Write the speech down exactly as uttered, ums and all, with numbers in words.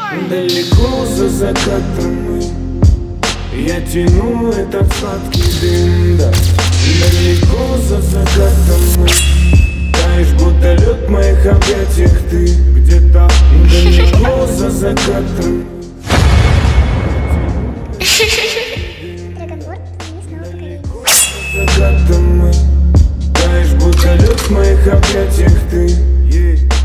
Далеко за закатом я тяну этот сладкий дым, да. Далеко за закатом таешь, будто лед в моих объятиях ты где-то далеко за закатом. Закатом таешь, будто лед в моих объятиях ты.